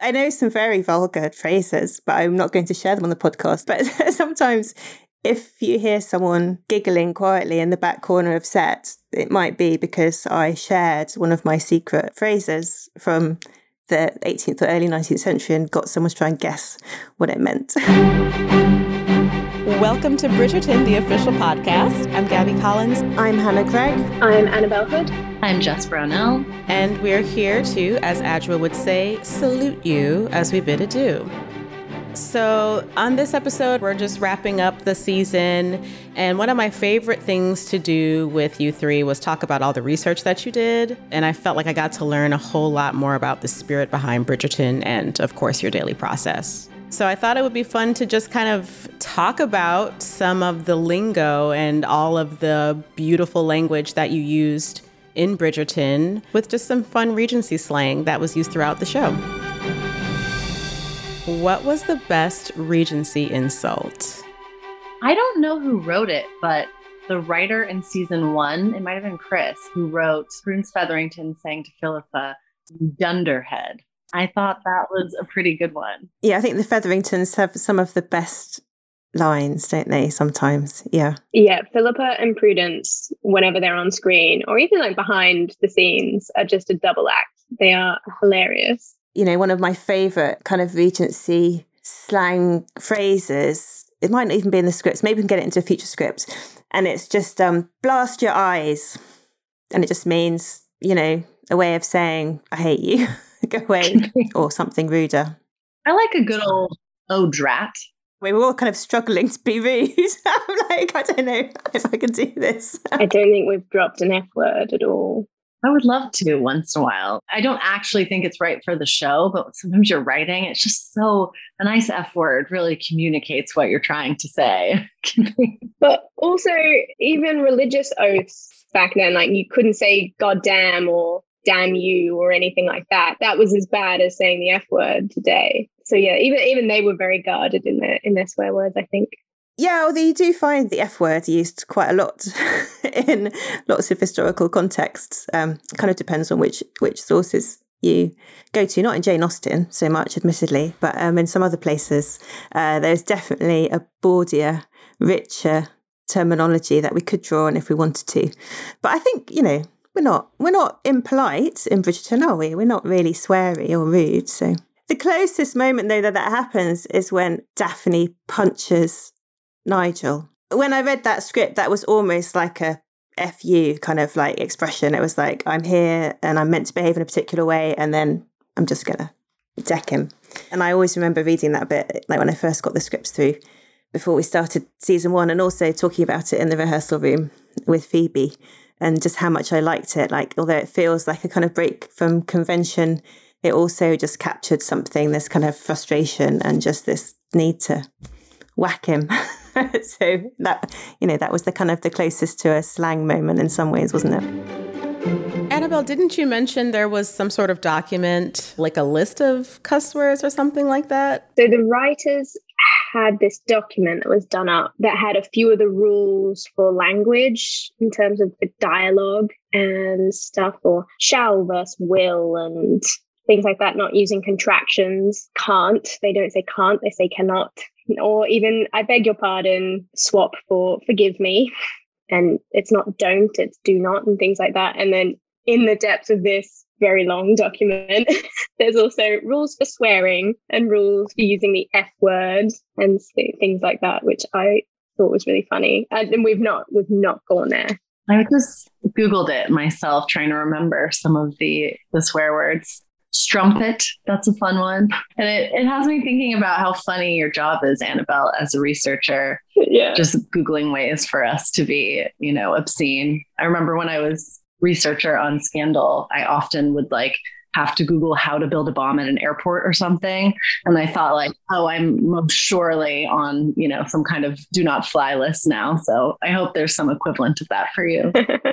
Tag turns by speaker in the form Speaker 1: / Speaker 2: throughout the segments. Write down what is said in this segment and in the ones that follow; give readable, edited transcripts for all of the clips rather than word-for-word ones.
Speaker 1: I know some very vulgar phrases, but I'm not going to share them on the podcast. But sometimes if you hear someone giggling quietly in the back corner of set, it might be because I shared one of my secret phrases from the 18th or early 19th century and got someone to try and guess what it meant.
Speaker 2: Welcome to Bridgerton, the official podcast. I'm Gabby Collins.
Speaker 1: I'm Hannah Craig.
Speaker 3: I'm Annabelle Hood.
Speaker 4: I'm Jess Brownell.
Speaker 2: And we're here to, as Adra would say, salute you as we bid adieu. So on this episode, we're just wrapping up the season. And one of my favorite things to do with you three was talk about all the research that you did. And I felt like I got to learn a whole lot more about the spirit behind Bridgerton and, of course, your daily process. So I thought it would be fun to just kind of talk about some of the lingo and all of the beautiful language that you used in Bridgerton with just some fun Regency slang that was used throughout the show. What was the best Regency insult?
Speaker 4: I don't know who wrote it, but the writer in season 1, it might have been Chris, who wrote Prudence Featherington saying to Philippa, "Dunderhead." I thought that was a pretty good one.
Speaker 1: Yeah, I think the Featheringtons have some of the best lines, don't they, sometimes? Yeah.
Speaker 3: Yeah, Philippa and Prudence, whenever they're on screen, or even like behind the scenes, are just a double act. They are hilarious.
Speaker 1: You know, one of my favourite kind of Regency slang phrases, it might not even be in the scripts, maybe we can get it into a future script, and it's just blast your eyes. And it just means, you know, a way of saying, I hate you. Go away, or something ruder.
Speaker 4: I like a good old "oh drat."
Speaker 1: We were all kind of struggling to be rude. I'm like, I don't know if I can do this.
Speaker 3: I don't think we've dropped an F word at all.
Speaker 4: I would love to once in a while. I don't actually think it's right for the show, but sometimes you're writing, it's just so, a nice F word really communicates what you're trying to say.
Speaker 3: But also, even religious oaths back then, like you couldn't say "God damn" or "damn you" or anything like that. That was as bad as saying the F word today. So yeah, even they were very guarded in their swear words, I think.
Speaker 1: Yeah, although you do find the F word used quite a lot in lots of historical contexts. Kind of depends on which sources you go to. Not in Jane Austen so much, admittedly, but in some other places, there's definitely a bawdier, richer terminology that we could draw on if we wanted to. But I think, you know, we're not impolite in Bridgerton, are we? We're not really sweary or rude. So the closest moment, though, that happens is when Daphne punches Nigel. When I read that script, that was almost like a F you kind of like expression. It was like, I'm here and I'm meant to behave in a particular way, and then I'm just going to deck him. And I always remember reading that bit, like when I first got the scripts through before we started season 1, and also talking about it in the rehearsal room with Phoebe. And just how much I liked it. Like, although it feels like a kind of break from convention, it also just captured something, this kind of frustration and just this need to whack him. So that, you know, that was the kind of the closest to a slang moment in some ways, wasn't it?
Speaker 2: Annabelle, didn't you mention there was some sort of document, like a list of cuss words or something like that?
Speaker 3: So the writers had this document that was done up that had a few of the rules for language in terms of the dialogue and stuff, or shall versus will and things like that, not using contractions. Can't, they don't say can't, they say cannot. Or even, I beg your pardon, swap for forgive me. And it's not don't, it's do not, and things like that. And then in the depths of this very long document, there's also rules for swearing and rules for using the F word and things like that, which I thought was really funny. And we've not gone there.
Speaker 4: I just Googled it myself, trying to remember some of the swear words. Strumpet, that's a fun one. And it has me thinking about how funny your job is, Annabelle, as a researcher.
Speaker 3: Yeah.
Speaker 4: Just Googling ways for us to be, you know, obscene. I remember when I was researcher on Scandal, I often would have to Google how to build a bomb at an airport or something. And I thought I'm most surely on, you know, some kind of do not fly list now. So I hope there's some equivalent of that for you.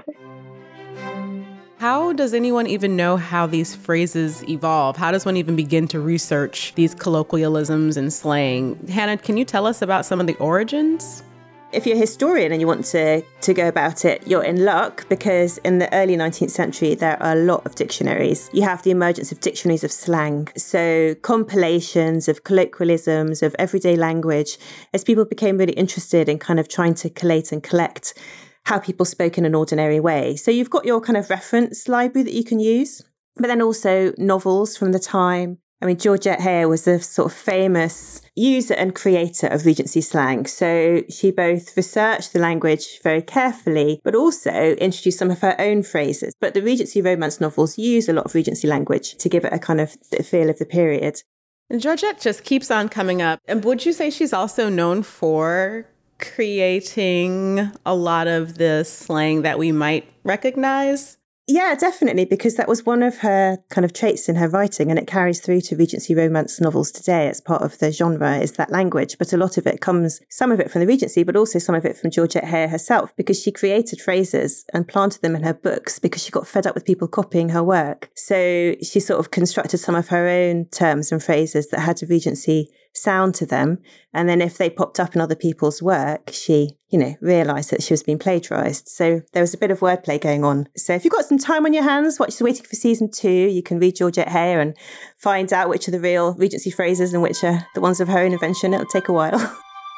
Speaker 2: How does anyone even know how these phrases evolve? How does one even begin to research these colloquialisms and slang? Hannah, can you tell us about some of the origins?
Speaker 1: If you're a historian and you want to go about it, you're in luck, because in the early 19th century, there are a lot of dictionaries. You have the emergence of dictionaries of slang. So compilations of colloquialisms, of everyday language, as people became really interested in kind of trying to collate and collect how people spoke in an ordinary way. So you've got your kind of reference library that you can use, but then also novels from the time. I mean, Georgette Heyer was a sort of famous user and creator of Regency slang. So she both researched the language very carefully, but also introduced some of her own phrases. But the Regency romance novels use a lot of Regency language to give it a kind of feel of the period.
Speaker 2: And Georgette just keeps on coming up. And would you say she's also known for creating a lot of the slang that we might recognize?
Speaker 1: Yeah, definitely, because that was one of her kind of traits in her writing, and it carries through to Regency romance novels today. It's part of the genre, is that language, but a lot of it comes, some of it from the Regency, but also some of it from Georgette Heyer herself, because she created phrases and planted them in her books because she got fed up with people copying her work. So she sort of constructed some of her own terms and phrases that had a Regency sound to them. And then if they popped up in other people's work, she, realised that she was being plagiarised. So there was a bit of wordplay going on. So if you've got some time on your hands, waiting for season 2, you can read Georgette Heyer and find out which are the real Regency phrases and which are the ones of her own invention. It'll take a while.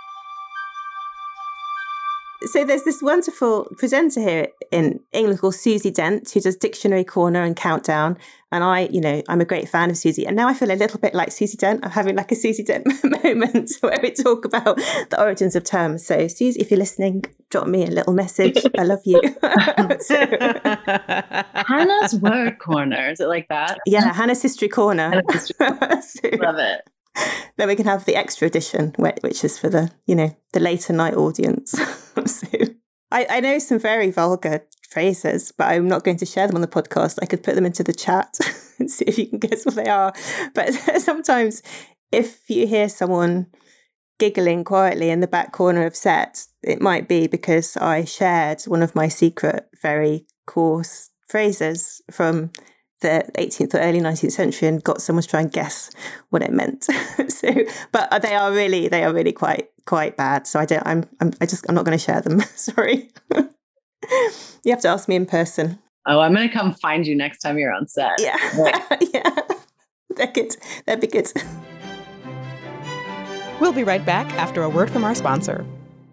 Speaker 1: So there's this wonderful presenter here in England called Susie Dent, who does Dictionary Corner and Countdown. And I'm a great fan of Susie. And now I feel a little bit like Susie Dent. I'm having like a Susie Dent moment where we talk about the origins of terms. So Susie, if you're listening, drop me a little message. I love you.
Speaker 4: Hannah's Word Corner. Is it like that?
Speaker 1: Yeah, Hannah's History Corner.
Speaker 4: Love it.
Speaker 1: Then we can have the extra edition, which is for the later night audience. So I know some very vulgar phrases, but I'm not going to share them on the podcast. I could put them into the chat and see if you can guess what they are. But sometimes if you hear someone giggling quietly in the back corner of set, it might be because I shared one of my secret, very coarse phrases from the 18th or early 19th century and got someone to try and guess what it meant. But they are really quite bad. So I'm not going to share them. Sorry. You have to ask me in person.
Speaker 4: Oh, I'm going to come find you next time you're on set.
Speaker 1: Yeah. Yeah. They're good. They'll be good.
Speaker 2: We'll be right back after a word from our sponsor.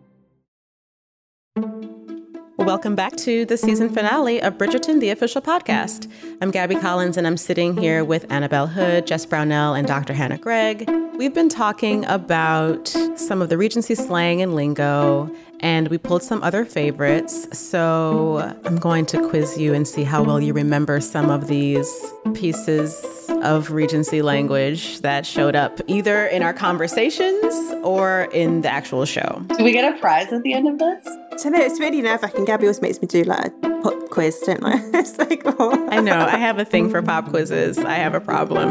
Speaker 2: Welcome back to the season finale of Bridgerton, the official podcast. I'm Gabby Collins, and I'm sitting here with Annabelle Hood, Jess Brownell, and Dr. Hannah Gregg. We've been talking about some of the Regency slang and lingo, and we pulled some other favorites. So I'm going to quiz you and see how well you remember some of these pieces of Regency language that showed up either in our conversations or in the actual show.
Speaker 4: Do we get a prize at the end of this?
Speaker 1: So no, it's really nerve-wracking. Gabby always makes me do like a pop quiz, don't I? It's like, oh.
Speaker 2: I know. I have a thing for pop quizzes. I have a problem.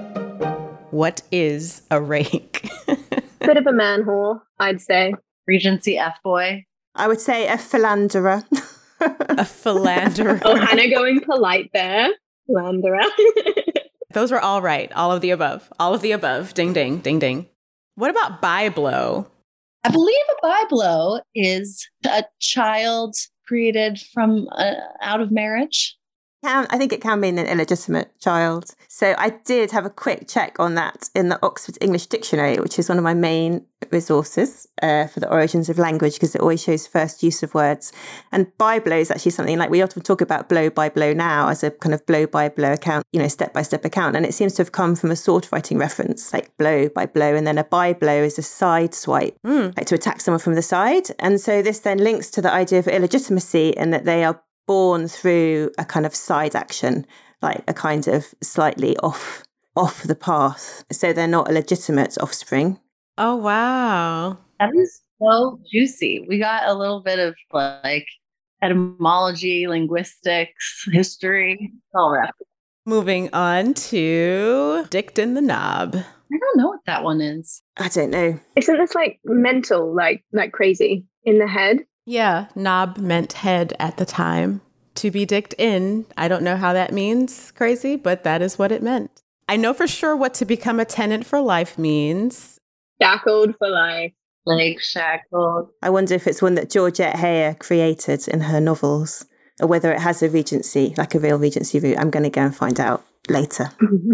Speaker 2: What is a rake?
Speaker 3: Bit of a man whore, I'd say.
Speaker 4: Regency F-boy.
Speaker 1: I would say a philanderer.
Speaker 2: A philanderer.
Speaker 3: Oh, Hannah going polite there. Philanderer.
Speaker 2: Those were all right. All of the above. All of the above. Ding, ding, ding, ding. What about byblow?
Speaker 4: I believe a byblow is a child created from out of marriage.
Speaker 1: I think it can mean an illegitimate child. So I did have a quick check on that in the Oxford English Dictionary, which is one of my main resources for the origins of language, because it always shows first use of words. And byblow is actually something like we often talk about blow by blow now as a kind of blow by blow account, step-by-step account. And it seems to have come from a sword fighting reference, like blow by blow. And then a byblow is a side swipe, like to attack someone from the side. And so this then links to the idea of illegitimacy, and that they are born through a kind of side action, like a kind of slightly off the path. So they're not a legitimate offspring.
Speaker 2: Oh, wow.
Speaker 4: That is so juicy. We got a little bit of like etymology, linguistics, history, all right.
Speaker 2: Moving on to Dicked in the Knob.
Speaker 4: I don't know what that one is.
Speaker 1: I don't know.
Speaker 3: Isn't this like mental, like crazy in the head?
Speaker 2: Yeah, knob meant head at the time. To be dicked in, I don't know how that means crazy, but that is what it meant. I know for sure what to become a tenant for life means.
Speaker 3: Shackled for life.
Speaker 4: Like shackled.
Speaker 1: I wonder if it's one that Georgette Heyer created in her novels, or whether it has a Regency, like a real Regency route. I'm going to go and find out later.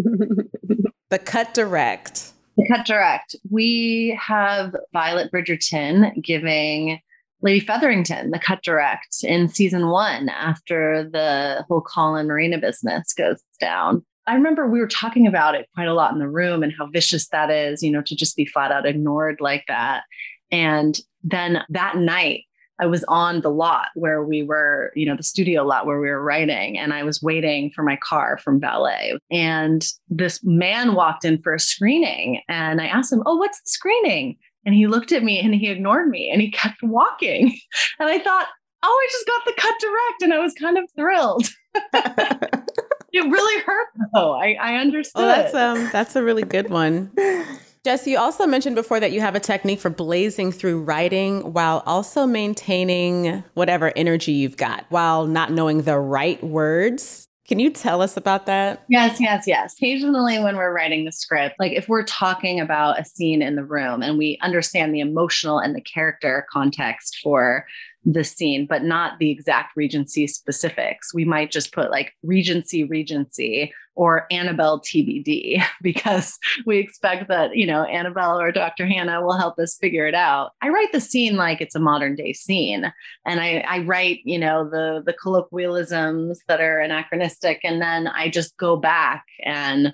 Speaker 2: The Cut Direct.
Speaker 4: The Cut Direct. We have Violet Bridgerton giving Lady Featherington the Cut Direct in season 1 after the whole Colin Marina business goes down. I remember we were talking about it quite a lot in the room and how vicious that is, you know, to just be flat out ignored like that. And then that night, I was on the lot where we were, you know, the studio lot where we were writing, and I was waiting for my car from valet. And this man walked in for a screening, and I asked him, "Oh, what's the screening?" And he looked at me and he ignored me and he kept walking. And I thought, oh, I just got the Cut Direct, and I was kind of thrilled. It really hurt though. I understood.
Speaker 2: Oh, that's a really good one. Jess, you also mentioned before that you have a technique for blazing through writing while also maintaining whatever energy you've got while not knowing the right words. Can you tell us about that?
Speaker 4: Yes. Occasionally when we're writing the script, like if we're talking about a scene in the room and we understand the emotional and the character context for the scene, but not the exact Regency specifics, we might just put like Regency, or Annabelle TBD, because we expect that, you know, Annabelle or Dr. Hannah will help us figure it out. I write the scene like it's a modern day scene. And I write, you know, the colloquialisms that are anachronistic. And then I just go back and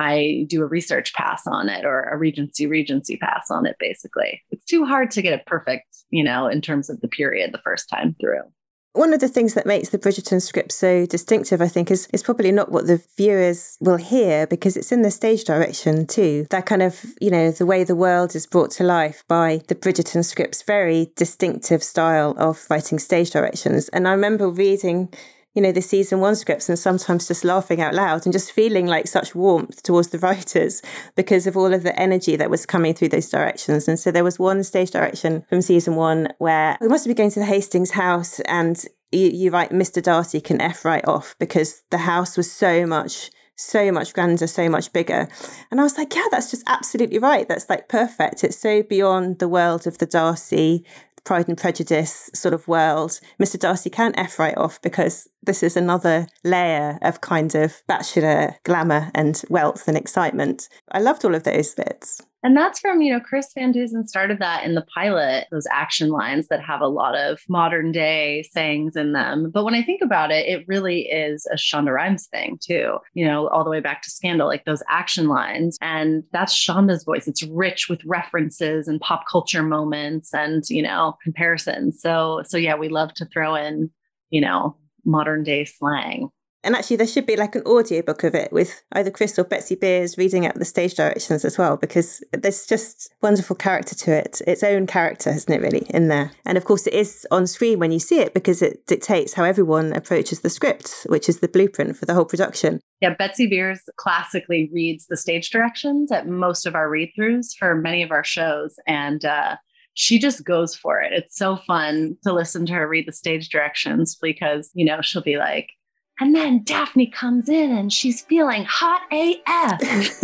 Speaker 4: I do a research pass on it, or a Regency pass on it, basically. It's too hard to get it perfect, you know, in terms of the period the first time through.
Speaker 1: One of the things that makes the Bridgerton script so distinctive, I think, is probably not what the viewers will hear, because it's in the stage direction too. That kind of, you know, the way the world is brought to life by the Bridgerton script's very distinctive style of writing stage directions. And I remember reading, you know, the season 1 scripts and sometimes just laughing out loud and just feeling like such warmth towards the writers because of all of the energy that was coming through those directions. And so there was one stage direction from season 1 where we must be going to the Hastings house, and you write Mr. Darcy can F right off, because the house was so much grander, so much bigger. And I was like, yeah, that's just absolutely right. That's like perfect. It's so beyond the world of the Darcy Pride and Prejudice sort of world. Mr. Darcy can F right off, because this is another layer of kind of bachelor glamour and wealth and excitement. I loved all of those bits.
Speaker 4: And that's from, you know, Chris Van Dusen started that in the pilot, those action lines that have a lot of modern day sayings in them. But when I think about it, it really is a Shonda Rhimes thing too, you know, all the way back to Scandal, like those action lines. And that's Shonda's voice. It's rich with references and pop culture moments and, you know, comparisons. So yeah, we love to throw in, you know, modern day slang.
Speaker 1: And actually, there should be like an audiobook of it with either Chris or Betsy Beers reading out the stage directions as well, because there's just wonderful character to it. Its own character, isn't it, really, in there? And of course, it is on screen when you see it, because it dictates how everyone approaches the script, which is the blueprint for the whole production.
Speaker 4: Yeah, Betsy Beers classically reads the stage directions at most of our read-throughs for many of our shows. And she just goes for it. It's so fun to listen to her read the stage directions, because, you know, she'll be like, and then Daphne comes in and she's feeling hot AF.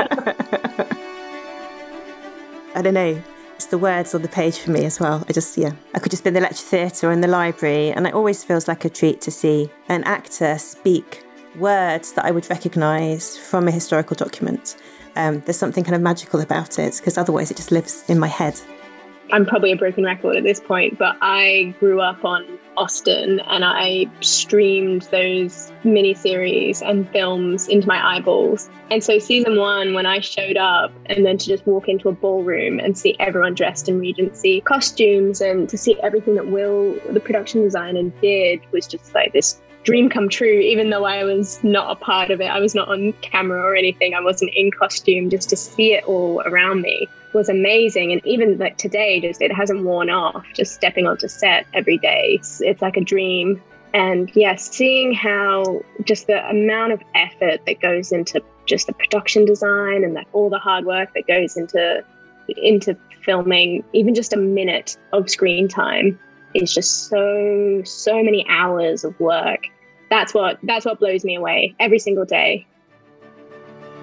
Speaker 1: I don't know. It's the words on the page for me as well. I could just be in the lecture theatre or in the library, and it always feels like a treat to see an actor speak words that I would recognise from a historical document. There's something kind of magical about it, because otherwise it just lives in my head.
Speaker 3: I'm probably a broken record at this point, but I grew up on Austen and I streamed those miniseries and films into my eyeballs. And so season 1, when I showed up, and then to just walk into a ballroom and see everyone dressed in Regency costumes, and to see everything that Will, the production designer, did, was just like this dream come true, even though I was not a part of it. I was not on camera or anything. I wasn't in costume. Just to see it all around me was amazing. And even like today, just it hasn't worn off, just stepping onto set every day. It's like a dream. And yes, seeing how just the amount of effort that goes into just the production design and all the hard work that goes into filming, even just a minute of screen time is just so many hours of work. That's what blows me away every single day.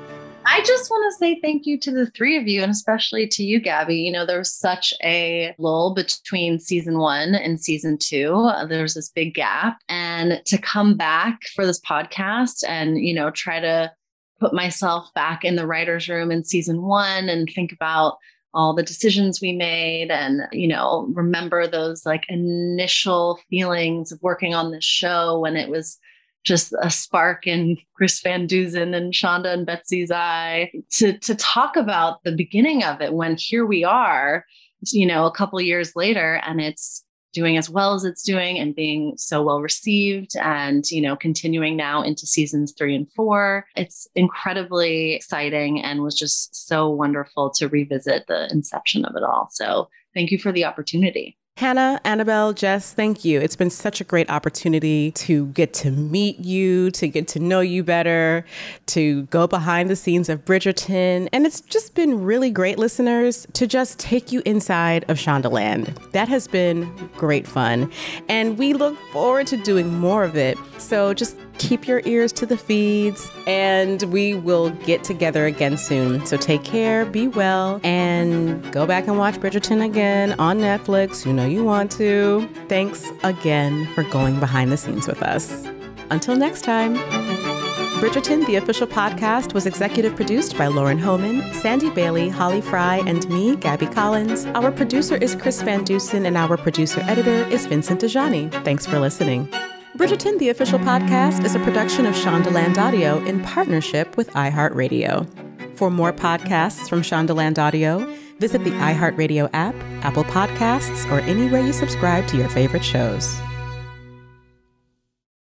Speaker 4: I just want to say thank you to the three of you, and especially to you, Gabby. You know, there was such a lull between season 1 and season 2. There was this big gap. And to come back for this podcast and, you know, try to put myself back in the writer's room in season 1 and think about all the decisions we made and, you know, remember those like initial feelings of working on this show when it was just a spark in Chris Van Dusen and Shonda and Betsy's eye, to talk about the beginning of it when here we are, you know, a couple of years later, and it's doing as well as it's doing and being so well received and, you know, continuing now into seasons 3 and 4. It's incredibly exciting and was just so wonderful to revisit the inception of it all. So thank you for the opportunity.
Speaker 2: Hannah, Annabelle, Jess, thank you. It's been such a great opportunity to get to meet you, to get to know you better, to go behind the scenes of Bridgerton. And it's just been really great, listeners, to just take you inside of Shondaland. That has been great fun. And we look forward to doing more of it. So just keep your ears to the feeds and we will get together again soon. So take care, be well, and go back and watch Bridgerton again on Netflix. You know you want to. Thanks again for going behind the scenes with us. Until next time. Bridgerton, the official podcast, was executive produced by Lauren Homan, Sandy Bailey, Holly Fry, and me, Gabby Collins. Our producer is Chris Van Dusen, and our producer-editor is Vincent Dejani. Thanks for listening. Bridgerton, the official podcast, is a production of Shondaland Audio in partnership with iHeartRadio. For more podcasts from Shondaland Audio, visit the iHeartRadio app, Apple Podcasts, or anywhere you subscribe to your favorite shows.